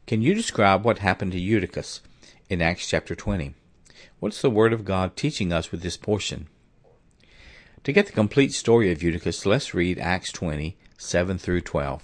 Can you describe what happened to Eutychus in Acts chapter 20? What's the Word of God teaching us with this portion? To get the complete story of Eutychus, let's read Acts 20, 7 through 12.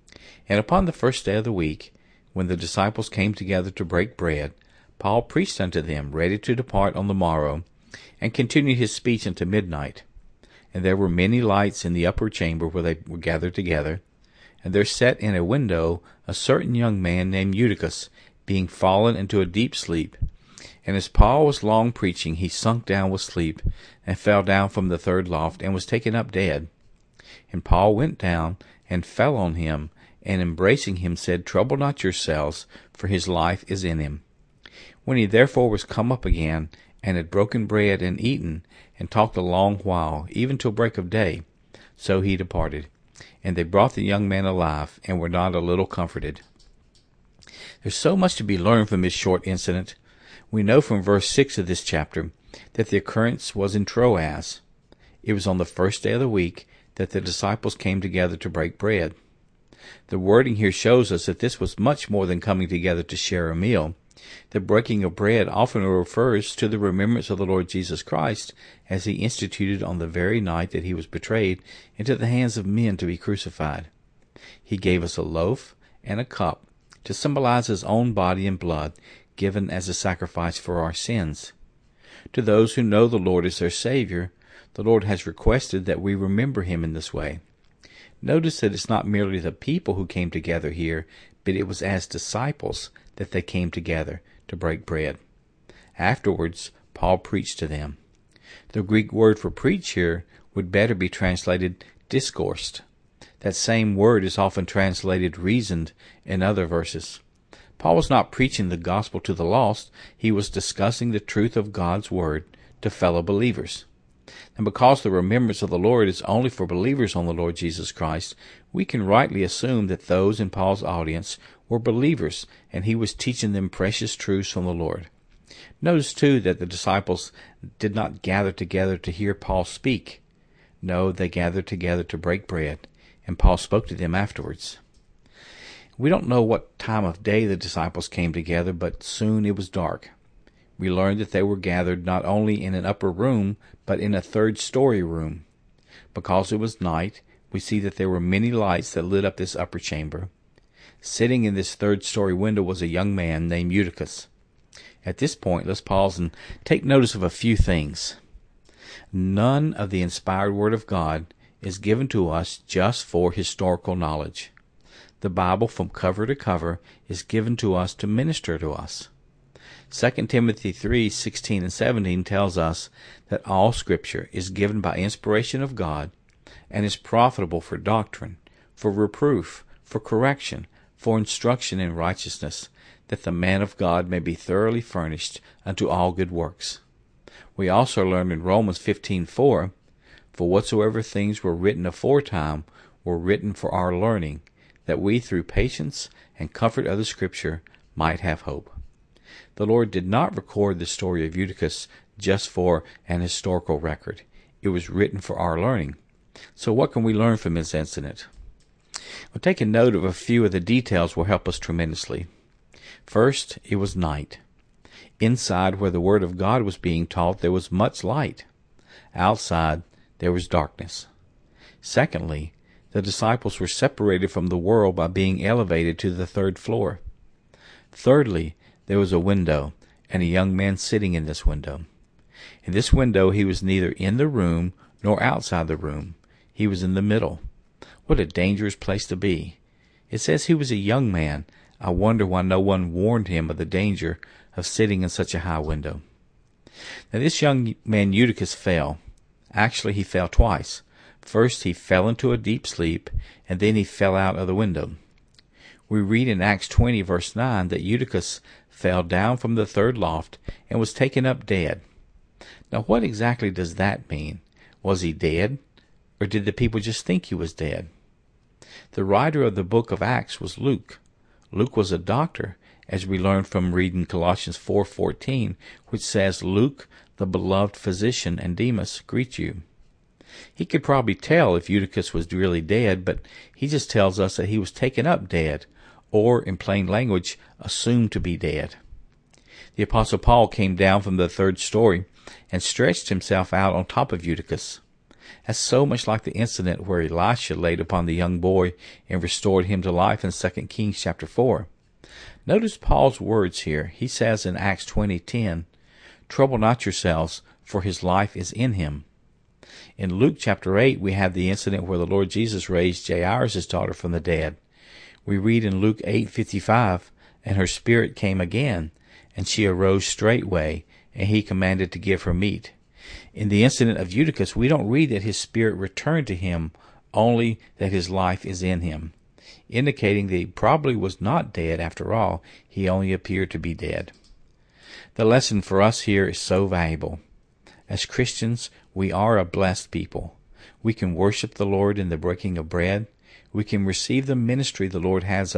And upon the first day of the week, when the disciples came together to break bread, Paul preached unto them, ready to depart on the morrow, and continued his speech unto midnight. And there were many lights in the upper chamber where they were gathered together, and there sat in a window a certain young man named Eutychus, being fallen into a deep sleep. And as Paul was long preaching, he sunk down with sleep, and fell down from the third loft, and was taken up dead. And Paul went down, and fell on him, and embracing him said, Trouble not yourselves, for his life is in him. When he therefore was come up again, and had broken bread and eaten, and talked a long while, even till break of day, so he departed. And they brought the young man alive, and were not a little comforted. There's so much to be learned from this short incident. We know from verse 6 of this chapter that the occurrence was in Troas. It was on the first day of the week that the disciples came together to break bread. The wording here shows us that this was much more than coming together to share a meal. The breaking of bread often refers to the remembrance of the Lord Jesus Christ as he instituted on the very night that he was betrayed into the hands of men to be crucified. He gave us a loaf and a cup to symbolize his own body and blood given as a sacrifice for our sins. To those who know the Lord as their Savior, the Lord has requested that we remember him in this way. Notice that it's not merely the people who came together here, but it was as disciples that they came together to break bread. Afterwards, Paul preached to them. The Greek word for preach here would better be translated discoursed. That same word is often translated reasoned in other verses. Paul was not preaching the gospel to the lost. He was discussing the truth of God's word to fellow believers. And because the remembrance of the Lord is only for believers on the Lord Jesus Christ, we can rightly assume that those in Paul's audience were believers, and he was teaching them precious truths from the Lord. Notice, too, that the disciples did not gather together to hear Paul speak. No, they gathered together to break bread, and Paul spoke to them afterwards. We don't know what time of day the disciples came together, but soon it was dark. We learned that they were gathered not only in an upper room, but in a third-story room. Because it was night, we see that there were many lights that lit up this upper chamber. Sitting in this third-story window was a young man named Eutychus. At this point, let's pause and take notice of a few things. None of the inspired Word of God is given to us just for historical knowledge. The Bible, from cover to cover, is given to us to minister to us. 2 Timothy 3:16 and 17 tells us that all Scripture is given by inspiration of God and is profitable for doctrine, for reproof, for correction, for instruction in righteousness, that the man of God may be thoroughly furnished unto all good works. We also learn in Romans 15:4, For whatsoever things were written aforetime were written for our learning, that we through patience and comfort of the Scripture might have hope. The Lord did not record the story of Eutychus just for an historical record. It was written for our learning. So what can we learn from this incident? Well, taking note of a few of the details will help us tremendously. First, it was night. Inside, where the Word of God was being taught, there was much light. Outside, there was darkness. Secondly, the disciples were separated from the world by being elevated to the third floor. Thirdly, there was a window, and a young man sitting in this window. In this window, he was neither in the room nor outside the room. He was in the middle. What a dangerous place to be. It says he was a young man. I wonder why no one warned him of the danger of sitting in such a high window. Now, this young man Eutychus fell. Actually, he fell twice. First, he fell into a deep sleep, and then he fell out of the window. We read in Acts 20, verse 9, that Eutychus fell down from the third loft and was taken up dead. Now, what exactly does that mean? Was he dead, or did the people just think he was dead? The writer of the book of Acts was Luke. Luke was a doctor, as we learn from reading Colossians 4:14, which says, Luke, the beloved physician, and Demas greet you. He could probably tell if Eutychus was really dead, but he just tells us that he was taken up dead, or, in plain language, assumed to be dead. The Apostle Paul came down from the third story and stretched himself out on top of Eutychus. That's so much like the incident where Elisha laid upon the young boy and restored him to life in 2 Kings chapter 4. Notice Paul's words here. He says in Acts 20:10, "Trouble not yourselves, for his life is in him." In Luke chapter 8, we have the incident where the Lord Jesus raised Jairus' daughter from the dead. We read in Luke 8:55, "And her spirit came again, and she arose straightway, and he commanded to give her meat." In the incident of Eutychus, we don't read that his spirit returned to him, only that his life is in him, indicating that he probably was not dead after all. He only appeared to be dead. The lesson for us here is so valuable. As Christians, we are a blessed people. We can worship the Lord in the breaking of bread. We can receive the ministry the Lord has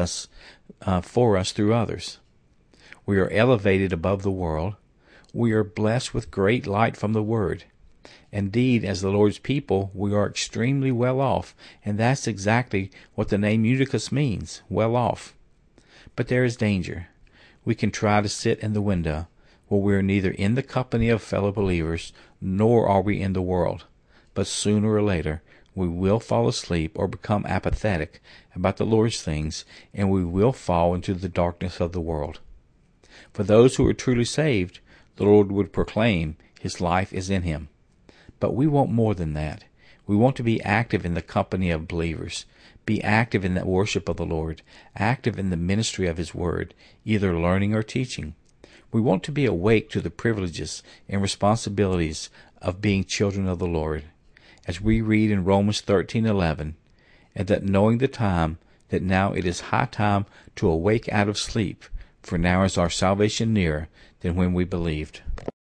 for us through others. We are elevated above the world. We are blessed with great light from the Word. Indeed, as the Lord's people, we are extremely well off, and that's exactly what the name Eutychus means, well off. But there is danger. We can try to sit in the window, where we are neither in the company of fellow believers, nor are we in the world. But sooner or later, we will fall asleep or become apathetic about the Lord's things, and we will fall into the darkness of the world. For those who are truly saved, the Lord would proclaim his life is in him. But we want more than that. We want to be active in the company of believers, be active in the worship of the Lord, active in the ministry of his word, either learning or teaching. We want to be awake to the privileges and responsibilities of being children of the Lord. As we read in Romans 13:11, and that knowing the time, that now it is high time to awake out of sleep, for now is our salvation nearer than when we believed.